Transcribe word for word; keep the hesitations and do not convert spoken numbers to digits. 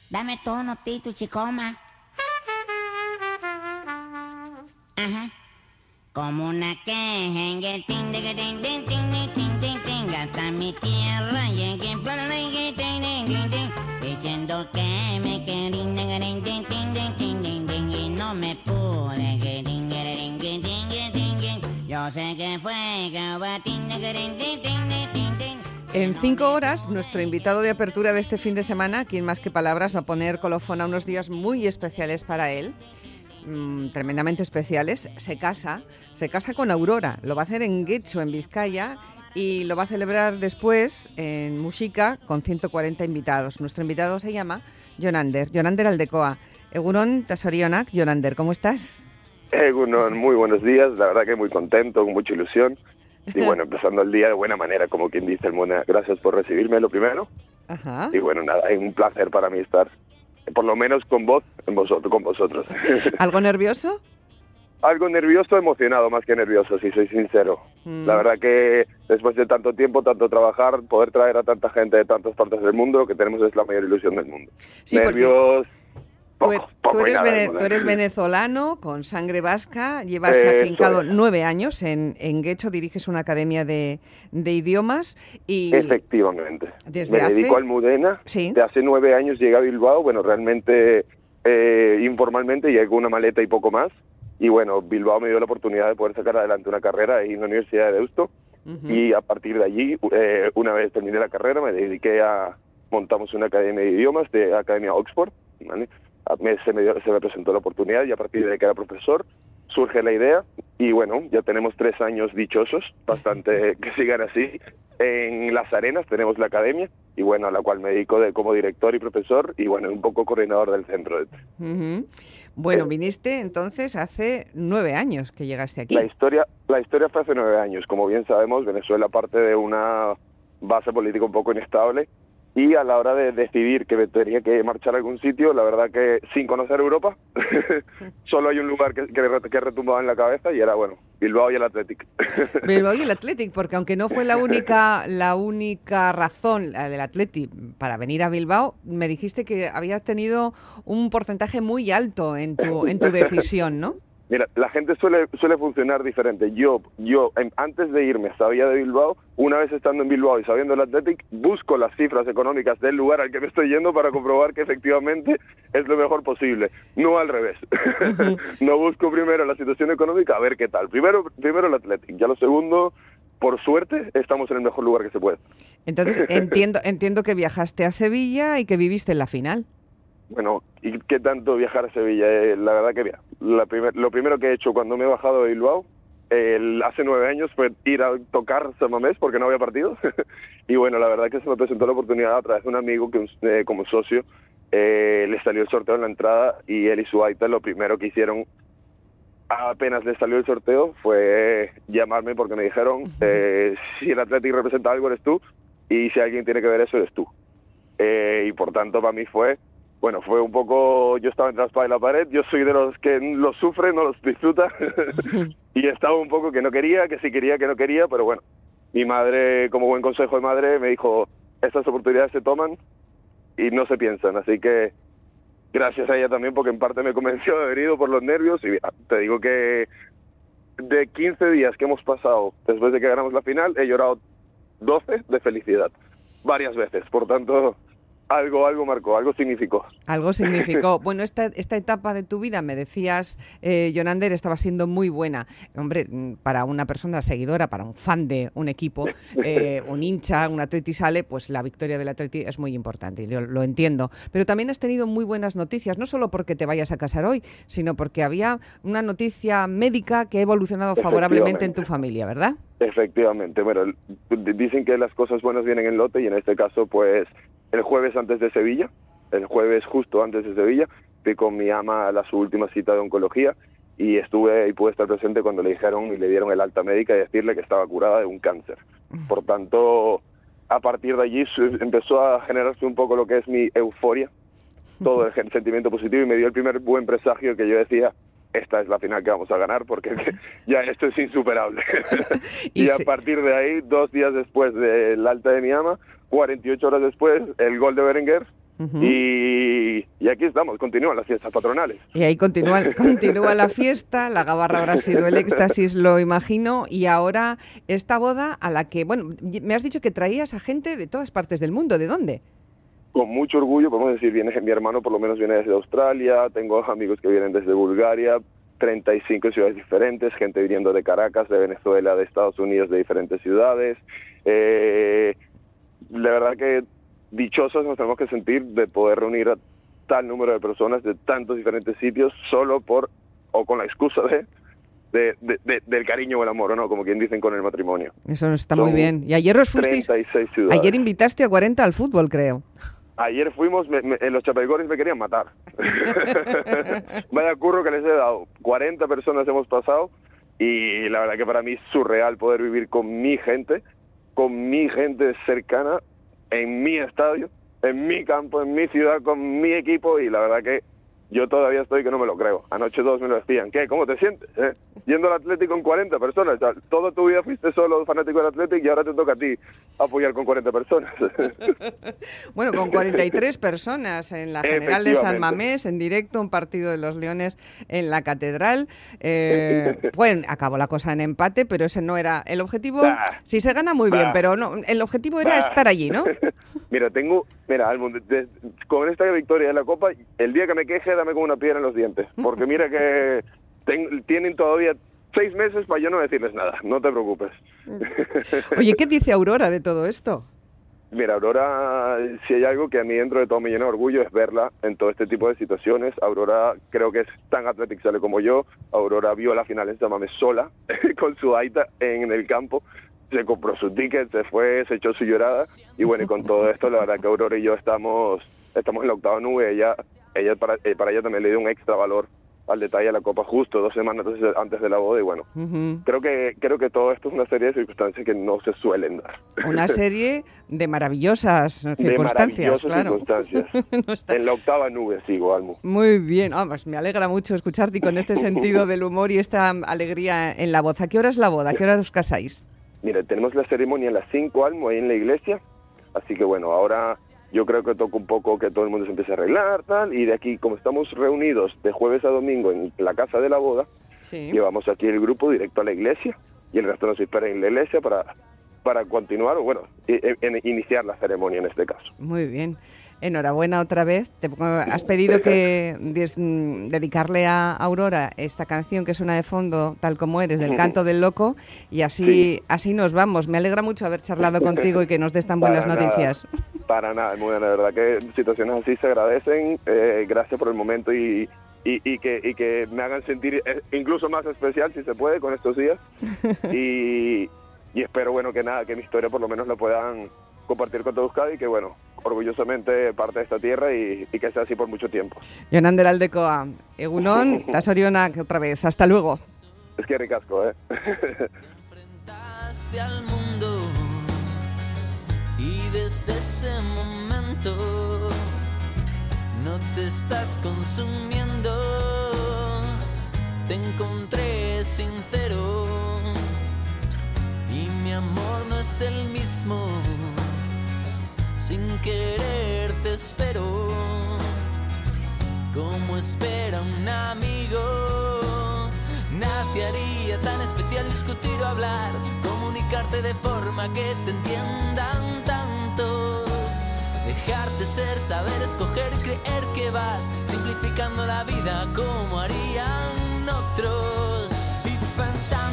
Dame tono, Tito, chicoma. Ajá. Como una queja, ting, ting, ting, ting, ting, ting, ting, ting, hasta mi tierra llegué por la ting, ting, ting, ting, diciendo que me quería, ting, ting, ting, ting, ting, ting, y no me pude, ting, ting, ting, ting, ting, ting, yo sé que fue, que va, ting, ting, ting, ting, ting, ting. En cinco horas, nuestro invitado de apertura de este fin de semana, quien más que palabras, va a poner colofón a unos días muy especiales para él. Mm, tremendamente especiales. Se casa, se casa con Aurora, lo va a hacer en Getxo, en Vizcaya, y lo va a celebrar después en Muxica con ciento cuarenta invitados. Nuestro invitado se llama Jonander, Jonander Aldecoa. Egunon, Tasorionak. Jonander, ¿cómo estás? Egunon, muy buenos días, la verdad que muy contento, con mucha ilusión, y bueno, empezando el día de buena manera, como quien dice el Mona. Gracias por recibirme, lo primero. Ajá. Y bueno, nada, es un placer para mí estar, por lo menos con vos, en vosotros, con vosotros. ¿Algo nervioso? Algo nervioso, emocionado, más que nervioso, si soy sincero. Mm. La verdad que después de tanto tiempo, tanto trabajar, poder traer a tanta gente de tantas partes del mundo, lo que tenemos es la mayor ilusión del mundo. Sí, Nervios... Tú, Poco, poco tú, eres nada, vene, ¿no? tú eres venezolano, con sangre vasca, llevas Eso afincado es. nueve años en, en Getxo, diriges una academia de, de idiomas y... Efectivamente. Desde Me hace... dedico a Almudena, ¿Sí? de hace nueve años llegué a Bilbao, bueno, realmente eh, informalmente llegué con una maleta y poco más, y bueno, Bilbao me dio la oportunidad de poder sacar adelante una carrera ahí en la Universidad de Deusto, uh-huh. Y a partir de allí, eh, una vez terminé la carrera, me dediqué a... montamos una academia de idiomas, de Academia Oxford, ¿vale? Me, se, me dio, se me presentó la oportunidad y a partir de que era profesor surge la idea y bueno, ya tenemos tres años dichosos, bastante que sigan así. En Las Arenas tenemos la academia y bueno, a la cual me dedico de, como director y profesor y bueno, un poco coordinador del centro. Uh-huh. Bueno, viniste entonces hace nueve años que llegaste aquí. La historia, la historia fue hace nueve años. Como bien sabemos, Venezuela parte de una base política un poco inestable. Y a la hora de decidir que me tenía que marchar a algún sitio, la verdad que sin conocer Europa, solo hay un lugar que, que, que retumbaba en la cabeza y era, bueno, Bilbao y el Athletic. Bilbao y el Athletic, porque aunque no fue la única la única razón, la del Athletic, para venir a Bilbao, me dijiste que habías tenido un porcentaje muy alto en tu en tu decisión, ¿no? Mira, la gente suele suele funcionar diferente. Yo, yo antes de irme sabía de Bilbao, una vez estando en Bilbao y sabiendo el Athletic, busco las cifras económicas del lugar al que me estoy yendo para comprobar que efectivamente es lo mejor posible, no al revés. Uh-huh. No busco primero la situación económica, a ver qué tal. Primero, primero el Athletic, ya lo segundo, por suerte, estamos en el mejor lugar que se puede. Entonces, entiendo, entiendo que viajaste a Sevilla y que viviste en la final. Bueno, ¿y qué tanto viajar a Sevilla? Eh, la verdad que mira, la primer, lo primero que he hecho cuando me he bajado de Bilbao, eh, hace nueve años, fue ir a tocar San Mamés porque no había partido. Y bueno, la verdad que se me presentó la oportunidad a través de un amigo que eh, como socio eh, le salió el sorteo en la entrada y él y su aita lo primero que hicieron apenas le salió el sorteo fue llamarme porque me dijeron eh, si el Athletic representa algo eres tú y si alguien tiene que ver eso eres tú. Eh, y por tanto para mí fue... Bueno, fue un poco, yo estaba entre la espada y la pared, yo soy de los que los sufre, no los disfruta, y estaba un poco que no quería, que sí quería, que no quería, pero bueno, mi madre, como buen consejo de madre, me dijo, estas oportunidades se toman y no se piensan, así que gracias a ella también, porque en parte me convenció de haber ido por los nervios, y mira, te digo que de quince días que hemos pasado después de que ganamos la final, he llorado doce de felicidad, varias veces, por tanto... Algo, algo marcó, algo significó. Algo significó. Bueno, esta, esta etapa de tu vida, me decías, eh, Jonander, estaba siendo muy buena. Hombre, para una persona seguidora, para un fan de un equipo, eh, un hincha, un Atleti sale, pues la victoria del Atleti es muy importante, y yo lo entiendo. Pero también has tenido muy buenas noticias, no solo porque te vayas a casar hoy, sino porque había una noticia médica que ha evolucionado favorablemente en tu familia, ¿verdad? Efectivamente. Bueno, dicen que las cosas buenas vienen en lote y en este caso, pues... El jueves antes de Sevilla, el jueves justo antes de Sevilla, fui con mi ama a la, su última cita de oncología y estuve y pude estar presente cuando le dijeron y le dieron el alta médica y decirle que estaba curada de un cáncer. Por tanto, a partir de allí empezó a generarse un poco lo que es mi euforia, todo el sentimiento positivo y me dio el primer buen presagio que yo decía, esta es la final que vamos a ganar porque ya esto es insuperable. y, y a partir de ahí, dos días después del alta de mi ama, cuarenta y ocho horas después, el gol de Berenguer, uh-huh. y Y aquí estamos, continúan las fiestas patronales. Y ahí continúa, continúa la fiesta, la gabarra habrá sido el éxtasis, lo imagino, y ahora esta boda a la que, bueno, me has dicho que traías a gente de todas partes del mundo, ¿de dónde? Con mucho orgullo, podemos decir, viene mi hermano por lo menos viene desde Australia, tengo amigos que vienen desde Bulgaria, treinta y cinco ciudades diferentes, gente viniendo de Caracas, de Venezuela, de Estados Unidos, de diferentes ciudades. Eh, la verdad que dichosos nos tenemos que sentir de poder reunir a tal número de personas de tantos diferentes sitios solo por, o con la excusa de, de, de, de del cariño o el amor, ¿no? Como quien dicen con el matrimonio. Eso está Son muy bien. Y ayer os fuisteis, treinta y seis ciudades. Ayer invitaste a cuarenta al fútbol, creo. Ayer fuimos, me, me, en los Chapelgores me querían matar. Vaya curro que les he dado. cuarenta personas hemos pasado y la verdad que para mí es surreal poder vivir con mi gente, con mi gente cercana, en mi estadio, en mi campo, en mi ciudad, con mi equipo, y la verdad que yo todavía estoy que no me lo creo. Anoche todos me lo decían. ¿Qué? ¿Cómo te sientes? ¿Eh? Yendo al Athletic con cuarenta personas. O sea, toda tu vida fuiste solo fanático del Athletic y ahora te toca a ti apoyar con cuarenta personas. Bueno, con cuarenta y tres personas en la General de San Mamés, en directo, un partido de los Leones en la Catedral. Eh, bueno, acabó la cosa en empate, pero ese no era el objetivo. Bah, sí se gana muy bah, bien, pero no, el objetivo era bah, estar allí, ¿no? Mira, tengo... Mira, Almond, de, de, con esta victoria de la Copa, el día que me queje, dame con una piedra en los dientes. Porque mira que ten, tienen todavía seis meses para yo no decirles nada. No te preocupes. Oye, ¿qué dice Aurora de todo esto? Mira, Aurora, si hay algo que a mí dentro de todo me llena de orgullo es verla en todo este tipo de situaciones. Aurora creo que es tan Athletic sale como yo. Aurora vio la final en San Mamés sola, con su aita en el campo. Se compró su ticket, se fue, se echó su llorada, y bueno, y con todo esto la verdad que Aurora y yo estamos estamos en la octava nube. Ella ella para, eh, para ella también le dio un extra valor al detalle a la Copa justo dos semanas antes de la boda, y bueno, uh-huh. creo que creo que todo esto es una serie de circunstancias que no se suelen dar. Una serie de maravillosas circunstancias, de maravillosas claro. circunstancias. No está... En la octava nube sigo, Almu. Muy bien, ah, pues me alegra mucho escucharte y con este sentido del humor y esta alegría en la voz. ¿A qué hora es la boda? ¿A qué hora os casáis? Mira, tenemos la ceremonia a las cinco, Almo, ahí en la iglesia, así que bueno, ahora yo creo que toca un poco que todo el mundo se empiece a arreglar, tal, y de aquí, como estamos reunidos de jueves a domingo en la casa de la boda, sí. Llevamos aquí el grupo directo a la iglesia, y el resto nos espera en la iglesia para, para continuar, o bueno, en, en iniciar la ceremonia en este caso. Muy bien. Enhorabuena otra vez. Te has pedido que des, dedicarle a Aurora esta canción que suena de fondo, Tal como eres, del Canto del Loco, y así sí. así nos vamos. Me alegra mucho haber charlado contigo y que nos des tan buenas para noticias. Nada, para nada, muy buena, de verdad que situaciones así se agradecen. Eh, gracias por el momento y, y, y, que, y que me hagan sentir incluso más especial, si se puede, con estos días. Y, y espero, bueno, que nada, que mi historia por lo menos la puedan compartir con todo Euskadi, y que bueno, orgullosamente parte de esta tierra y, y que sea así por mucho tiempo. Jonan del Aldecoa, Egunon, Tasoriona, otra vez, hasta luego. Es que ricasco, ¿eh? Enfrentaste al mundo y desde ese momento no te estás consumiendo, te encontré sincero y mi amor no es el mismo. Sin querer te espero, como espera un amigo. Nadie haría tan especial discutir o hablar, comunicarte de forma que te entiendan tantos. Dejarte ser, saber escoger, creer que vas simplificando la vida como harían otros. Y pensar